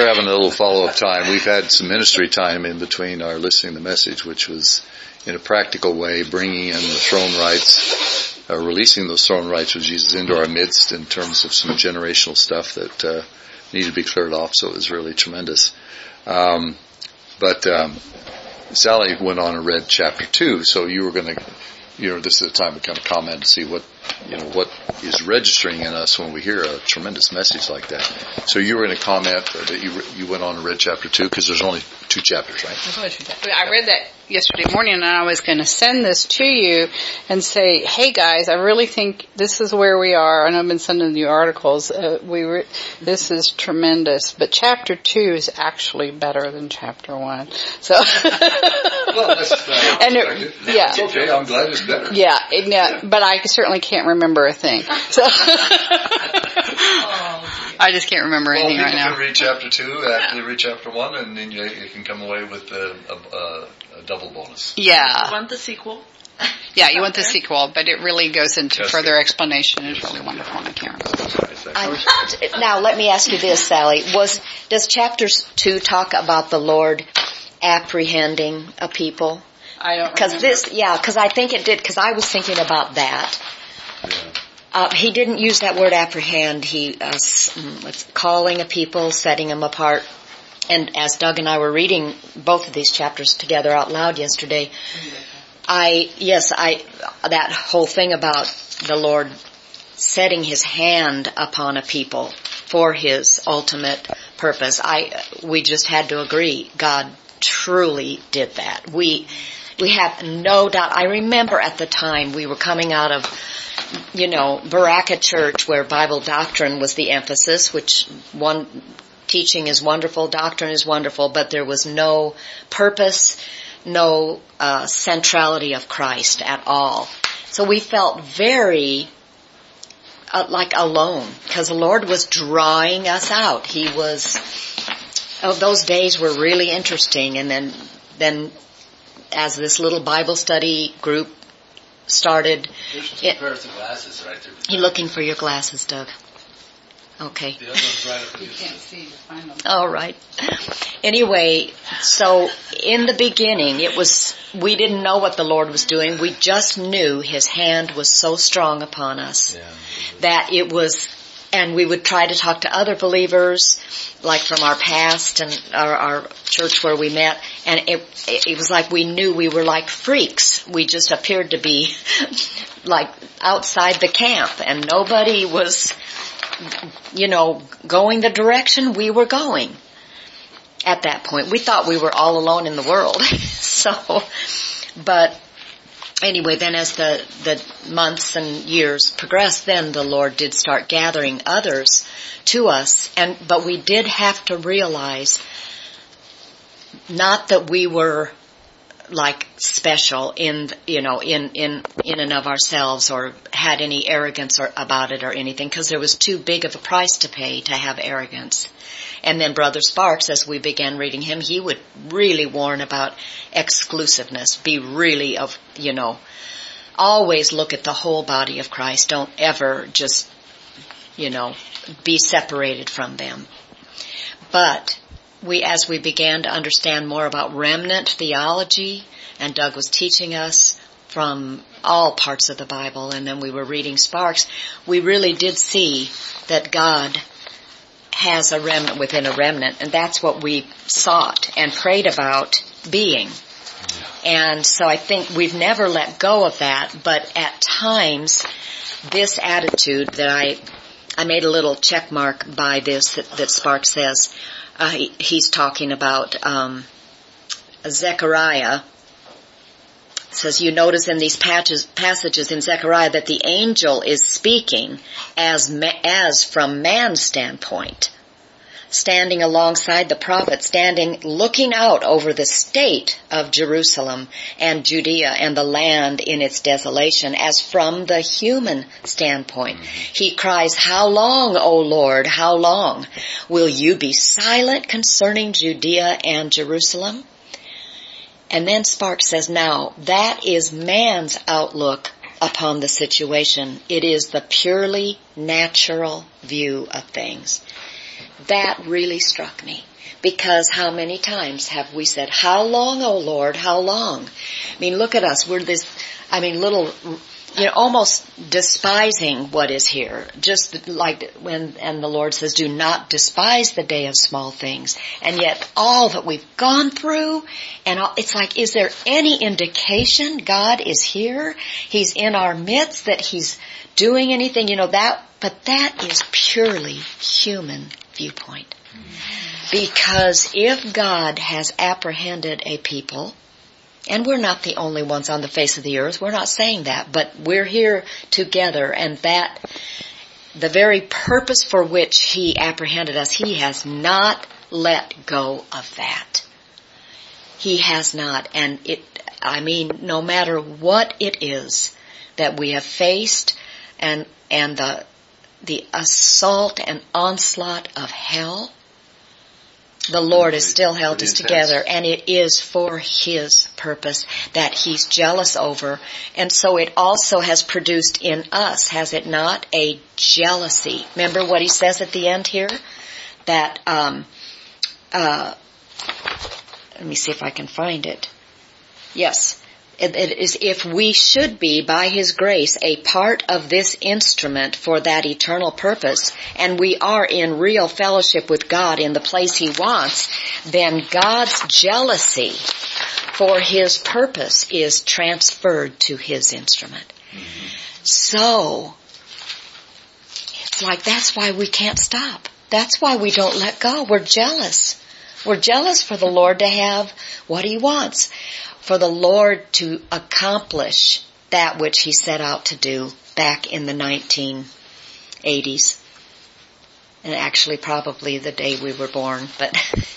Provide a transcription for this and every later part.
we're having a little follow-up time. We've had some ministry time in between our listening to the message, which was in a practical way bringing in the throne rights, releasing those throne rights of Jesus into our midst in terms of some generational stuff that needed to be cleared off. So it was really tremendous. But Sally went on and read chapter 2, so you were going to, this is the time to kind of comment and see what is registering in us when we hear a tremendous message like that. So you were going to comment that you went on and read chapter 2, because there's only 2 chapters, right? There's only 2 chapters. I read that yesterday morning, and I was going to send this to you and say, hey guys, I really think this is where we are. And I've been sending you articles. This is tremendous. But chapter 2 is actually better than chapter 1. So, well, it's okay. I'm glad it's better. Yeah, but I certainly can't remember a thing. So I just can't remember anything right now. You can read chapter 2 after you read chapter 1, and then you can come away with a double bonus. Yeah. You want the sequel? Yeah, you want the sequel, but it really goes into further explanation. It's really wonderful, and I can't remember. Now, let me ask you this, Sally. Does chapter 2 talk about the Lord apprehending a people? I don't because I think it did, because I was thinking about that. Yeah. He didn't use that word apprehend. He was calling a people, setting them apart. And as Doug and I were reading both of these chapters together out loud yesterday, that whole thing about the Lord setting His hand upon a people for His ultimate purpose, we just had to agree. God truly did that. We have no doubt. I remember at the time we were coming out of, Baraka Church, where Bible doctrine was the emphasis, which teaching is wonderful, doctrine is wonderful, but there was no purpose, no centrality of Christ at all. So we felt very like alone, because the Lord was drawing us out. Those days were really interesting, and then as this little Bible study group started. There's some pairs of glasses right there. You're looking for your glasses, Doug. Okay. The other one's right up You can't see. Find them. All right. Anyway, so in the beginning, we didn't know what the Lord was doing. We just knew His hand was so strong upon us that it was. And we would try to talk to other believers, like from our past and our church where we met, and it was like we knew we were like freaks. We just appeared to be like outside the camp, and nobody was, going the direction we were going. At that point, we thought we were all alone in the world. But anyway, then as the months and years progressed, then the Lord did start gathering others to us, but we did have to realize not that we were like special in and of ourselves or had any arrogance about it or anything, because there was too big of a price to pay to have arrogance. And then Brother Sparks, as we began reading him, he would really warn about exclusiveness. Be really always look at the whole body of Christ. Don't ever just, be separated from them. But as we began to understand more about remnant theology, and Doug was teaching us from all parts of the Bible, and then we were reading Sparks, we really did see that God has a remnant within a remnant, and that's what we sought and prayed about being. And so I think we've never let go of that, but at times this attitude that I made a little check mark by this that Sparks says, he's talking about Zechariah. It says, you notice in these passages in Zechariah that the angel is speaking as from man's standpoint, standing alongside the prophet, looking out over the state of Jerusalem and Judea and the land in its desolation, as from the human standpoint. He cries, how long, O Lord, how long will you be silent concerning Judea and Jerusalem? And then Sparks says, now, that is man's outlook upon the situation. It is the purely natural view of things. that really struck me. Because how many times have we said, how long, O Lord, how long? I mean, look at us. We're this, little, almost despising what is here. Just like and the Lord says, do not despise the day of small things. And yet all that we've gone through, it's like, is there any indication God is here? He's in our midst, that He's doing anything, but that is purely human viewpoint. Because if God has apprehended a people, and we're not the only ones on the face of the earth, we're not saying that, but we're here together, and that the very purpose for which He apprehended us, He has not let go of that. He has not, and no matter what it is that we have faced, and the assault and onslaught of hell, the Lord has still held us together, and it is for His purpose that He's jealous over. And so it also has produced in us, has it not, a jealousy. Remember what He says at the end here? That, let me see if I can find it. Yes. It is, if we should be, by His grace, a part of this instrument for that eternal purpose, and we are in real fellowship with God in the place He wants, then God's jealousy for His purpose is transferred to His instrument. Mm-hmm. So, it's like, that's why we can't stop. That's why we don't let go. We're jealous. We're jealous for the Lord to have what He wants. For the Lord to accomplish that which He set out to do back in the 1980s. And actually probably the day we were born. But,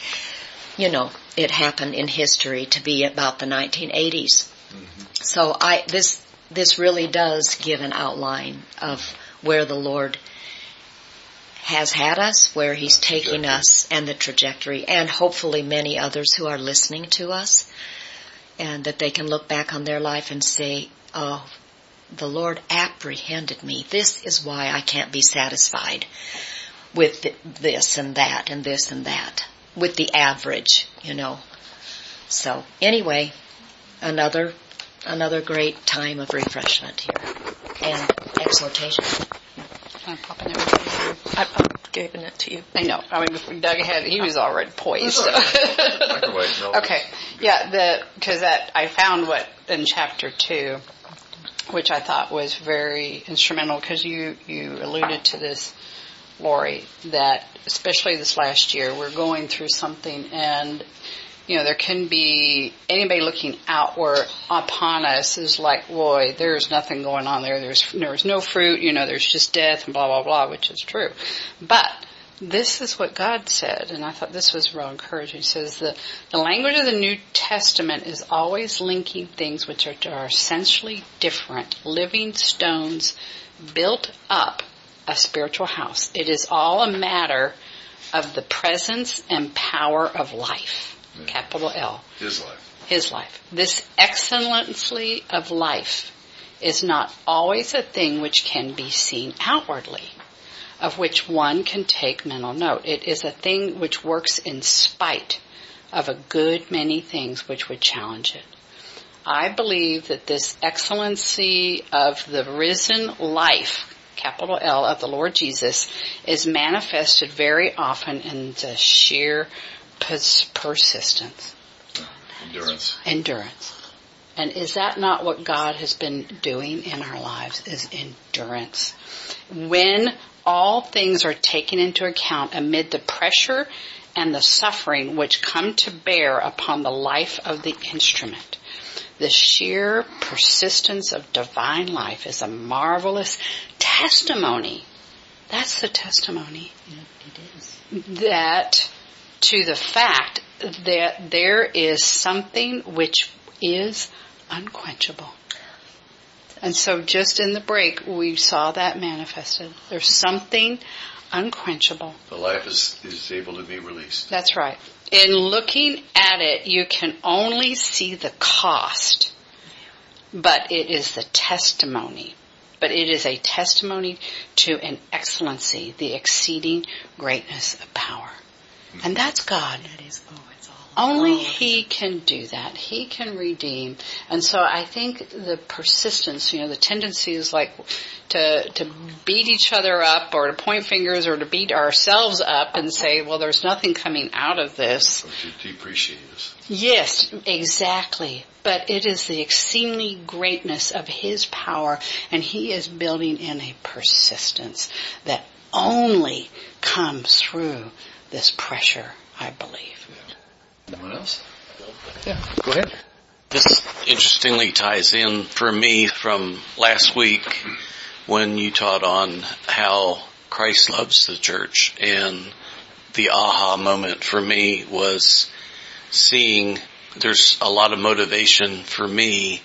it happened in history to be about the 1980s. Mm-hmm. So this really does give an outline of where the Lord has had us, where He's taking us, and the trajectory. And hopefully many others who are listening to us. And that they can look back on their life and say, oh, the Lord apprehended me. This is why I can't be satisfied with this and that and this and that. With the average, So, anyway, another great time of refreshment here. And exhortation. I'm popping everything. I'm giving it to you. I know. Before Doug had, he was already poised. So. Okay. Yeah, because I found what in chapter 2, which I thought was very instrumental, because you alluded to this, Lori, that especially this last year, we're going through something, and there can be anybody looking outward upon us is like, boy, there's nothing going on there. There's no fruit, there's just death and blah, blah, blah, which is true. But this is what God said, and I thought this was real encouraging. He says the language of the New Testament is always linking things which are essentially different, living stones built up a spiritual house. It is all a matter of the presence and power of life. Yeah. Capital L. His life. His life. This excellency of life is not always a thing which can be seen outwardly, of which one can take mental note. It is a thing which works in spite of a good many things which would challenge it. I believe that this excellency of the risen life, capital L, of the Lord Jesus, is manifested very often in the sheer persistence. Endurance. And is that not what God has been doing in our lives, is endurance? When all things are taken into account amid the pressure and the suffering which come to bear upon the life of the instrument, the sheer persistence of divine life is a marvelous testimony. That's the testimony. It is. That to the fact that there is something which is unquenchable. And so just in the break, we saw that manifested. There's something unquenchable. The life is able to be released. That's right. In looking at it, you can only see the cost, but it is the testimony but it is a testimony to an excellency, the exceeding greatness of power. And that's God. That is, it's all. Only He can do that. He can redeem. And so I think the persistence, the tendency is like to beat each other up or to point fingers or to beat ourselves up and say, well, there's nothing coming out of this. Or to depreciate us. Yes, exactly. But it is the exceedingly greatness of His power, and He is building in a persistence that only comes through this pressure, I believe. Yeah. Anyone else? Yeah, go ahead. This interestingly ties in for me from last week when you taught on how Christ loves the church, and the aha moment for me was seeing there's a lot of motivation for me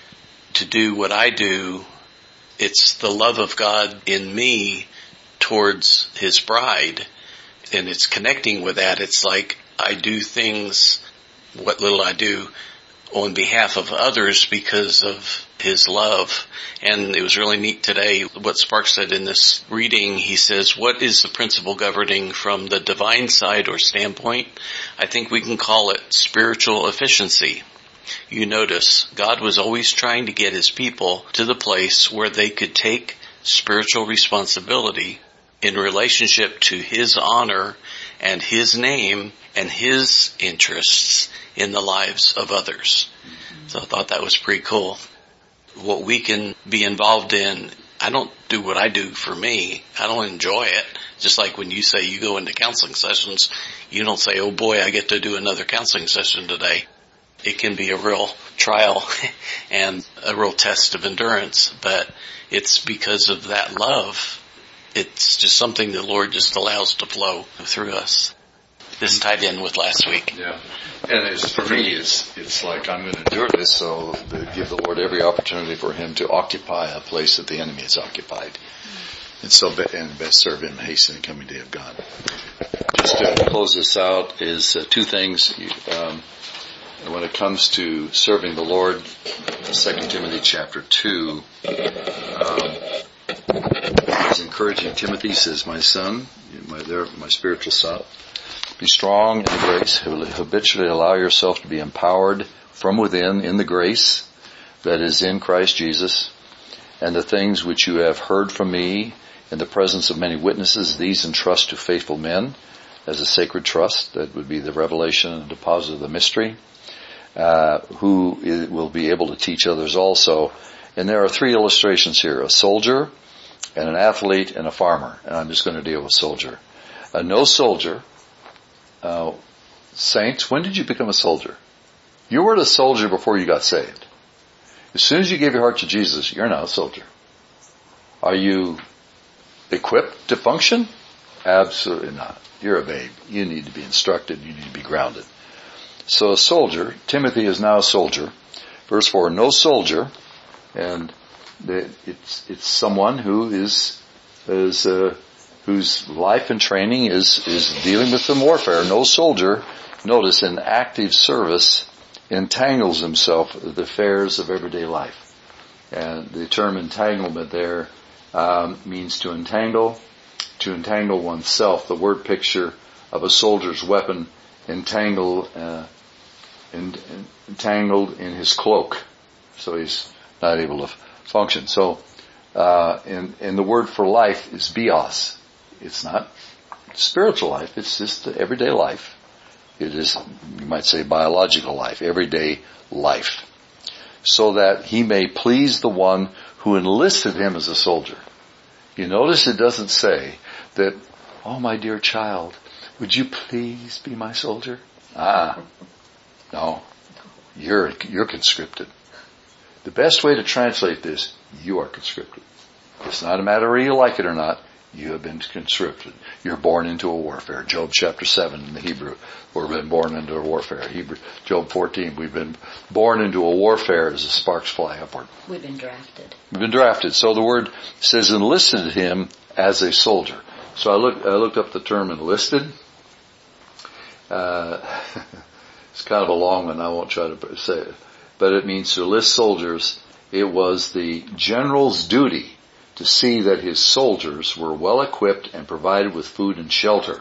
to do what I do. It's the love of God in me towards His bride, and it's connecting with that. It's like I do things, what little I do, on behalf of others because of His love. And it was really neat today what Sparks said in this reading. He says, what is the principle governing from the divine side or standpoint? I think we can call it spiritual efficiency. You notice God was always trying to get His people to the place where they could take spiritual responsibility in relationship to His honor and His name and His interests in the lives of others. So I thought that was pretty cool. What we can be involved in, I don't do what I do for me. I don't enjoy it. Just like when you say you go into counseling sessions, you don't say, oh boy, I get to do another counseling session today. It can be a real trial and a real test of endurance, but it's because of that love. It's just something the Lord just allows to flow through us. This tied in with last week. Yeah. And for me, it's like I'm going to endure this, so to give the Lord every opportunity for Him to occupy a place that the enemy has occupied. And so, and best serve Him, hasten the coming day of God. Just to close this out is two things. When it comes to serving the Lord, 2 Timothy chapter 2, he's encouraging Timothy, says, my son, my spiritual son, be strong in the grace, habitually allow yourself to be empowered from within in the grace that is in Christ Jesus, and the things which you have heard from me in the presence of many witnesses, these entrust to faithful men as a sacred trust. That would be the revelation and deposit of the mystery, who will be able to teach others also. And there are three illustrations here: a soldier, and an athlete, and a farmer. And I'm just going to deal with soldier. No soldier. Saints, when did you become a soldier? You weren't a soldier before you got saved. As soon as you gave your heart to Jesus, you're now a soldier. Are you equipped to function? Absolutely not. You're a babe. You need to be instructed. You need to be grounded. So a soldier, Timothy is now a soldier. Verse 4, no soldier, and it's someone who is whose life and training is dealing with some warfare. No soldier, notice, in active service entangles himself with the affairs of everyday life. And the term entanglement there means to entangle oneself. The word picture of a soldier's weapon entangled in his cloak, so he's not able to function. So, and the word for life is bios. It's not spiritual life, it's just everyday life. It is, you might say, biological life, everyday life. So that he may please the one who enlisted him as a soldier. You notice it doesn't say that, oh my dear child, would you please be my soldier? No. You're conscripted. The best way to translate this, you are conscripted. It's not a matter whether you like it or not. You have been conscripted. You're born into a warfare. Job chapter 7 in the Hebrew, we've been born into a warfare. Job 14, we've been born into a warfare as the sparks fly upward. We've been drafted. We've been drafted. So the word says enlisted him as a soldier. So I looked up the term enlisted. It's kind of a long one. I won't try to say it. But it means to enlist soldiers. It was the general's duty to see that his soldiers were well equipped and provided with food and shelter.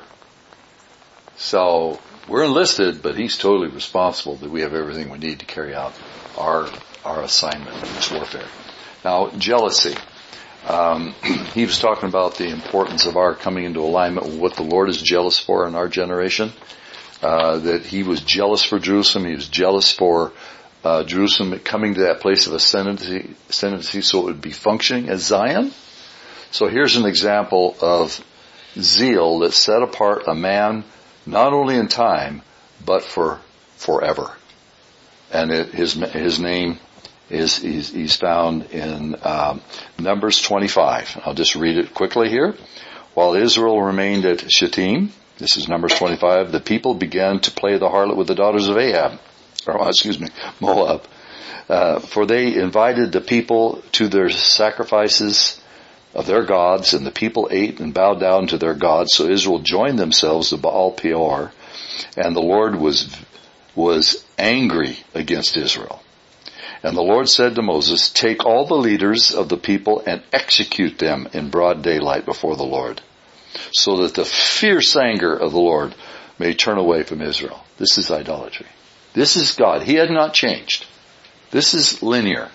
So we're enlisted, but he's totally responsible that we have everything we need to carry out our assignment in this warfare. Now, jealousy. He was talking about the importance of our coming into alignment with what the Lord is jealous for in our generation. That he was jealous for Jerusalem. He was jealous for Jerusalem coming to that place of ascendancy so it would be functioning as Zion. So here's an example of zeal that set apart a man not only in time, but for forever. And his name he's found in Numbers 25. I'll just read it quickly here. While Israel remained at Shittim, this is Numbers 25, the people began to play the harlot with the daughters of Moab. For they invited the people to their sacrifices of their gods, and the people ate and bowed down to their gods. So Israel joined themselves to Baal Peor, and the Lord was angry against Israel. And the Lord said to Moses, take all the leaders of the people and execute them in broad daylight before the Lord, so that the fierce anger of the Lord may turn away from Israel. This is idolatry. This is God. He had not changed. This is linear.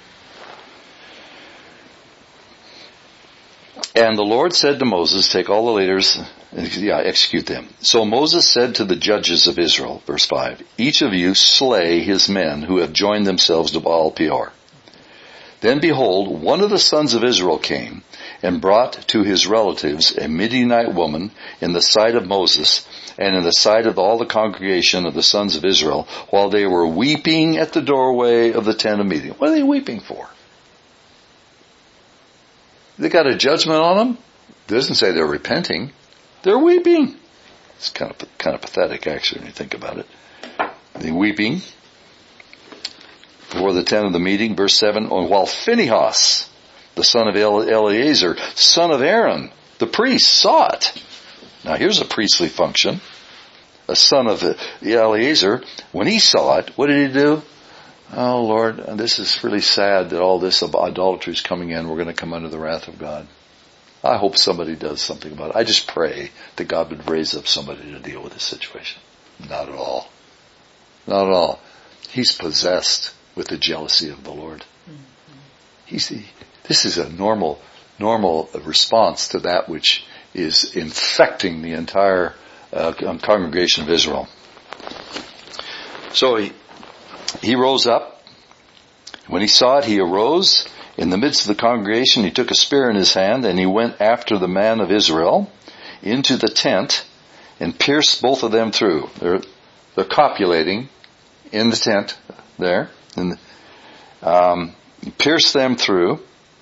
And the Lord said to Moses, take all the leaders, execute them. So Moses said to the judges of Israel, verse 5, each of you slay his men who have joined themselves to Baal Peor. Then behold, one of the sons of Israel came and brought to his relatives a Midianite woman in the sight of Moses and in the sight of all the congregation of the sons of Israel, while they were weeping at the doorway of the tent of meeting. What are they weeping for? They got a judgment on them? It doesn't say they're repenting. They're weeping. It's kind of pathetic, actually, when you think about it. They're weeping before the tent of the meeting. Verse 7, while Phinehas, the son of Eleazar, son of Aaron, the priest, saw it. Now here's a priestly function. A son of Eleazar, when he saw it, what did he do? Oh Lord, this is really sad that all this idolatry is coming in. We're going to come under the wrath of God. I hope somebody does something about it. I just pray that God would raise up somebody to deal with this situation. Not at all. Not at all. He's possessed with the jealousy of the Lord. This is a normal response to that which is infecting the entire congregation of Israel. So he rose up. When he saw it, he arose in the midst of the congregation. He took a spear in his hand, and he went after the man of Israel into the tent and pierced both of them through. They're copulating in the tent there. And he pierced them through,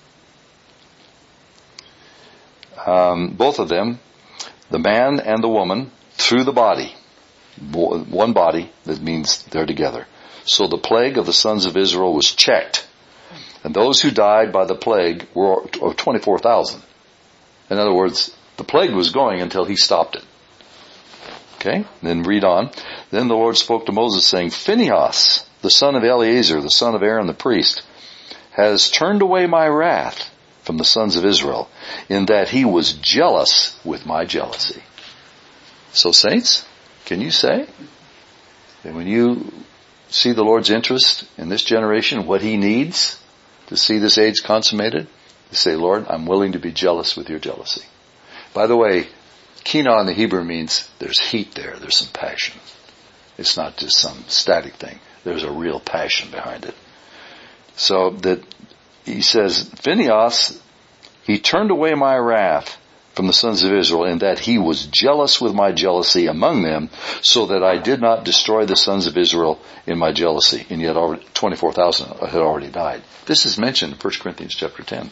both of them, the man and the woman, through the body. One body, that means they're together. So the plague of the sons of Israel was checked. And those who died by the plague were 24,000. In other words, the plague was going until he stopped it. Okay? Then read on. Then the Lord spoke to Moses saying, Phinehas, the son of Eleazar, the son of Aaron the priest, has turned away my wrath from the sons of Israel, in that he was jealous with my jealousy. So saints, can you say that when you see the Lord's interest in this generation, what he needs to see this age consummated, to say, Lord, I'm willing to be jealous with your jealousy. By the way, Kina in the Hebrew means there's heat there, there's some passion. It's not just some static thing. There's a real passion behind it. So that he says, Phinehas, he turned away my wrath from the sons of Israel, in that he was jealous with my jealousy among them, so that I did not destroy the sons of Israel in my jealousy. And yet 24,000 had already died. This is mentioned in 1 Corinthians chapter 10.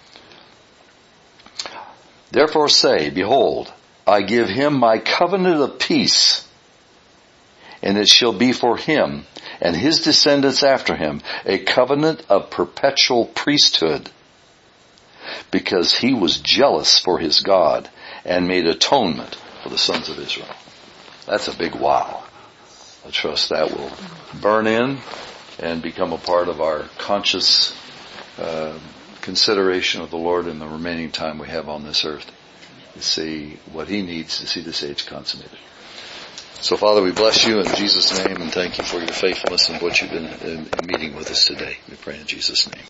Therefore say, behold, I give him my covenant of peace, and it shall be for him and his descendants after him a covenant of perpetual priesthood, because he was jealous for his God and made atonement for the sons of Israel. That's a big wow. I trust that will burn in and become a part of our conscious consideration of the Lord in the remaining time we have on this earth, to see what He needs to see this age consummated. So Father, we bless you in Jesus' name and thank you for your faithfulness and what you've been in meeting with us today. We pray in Jesus' name.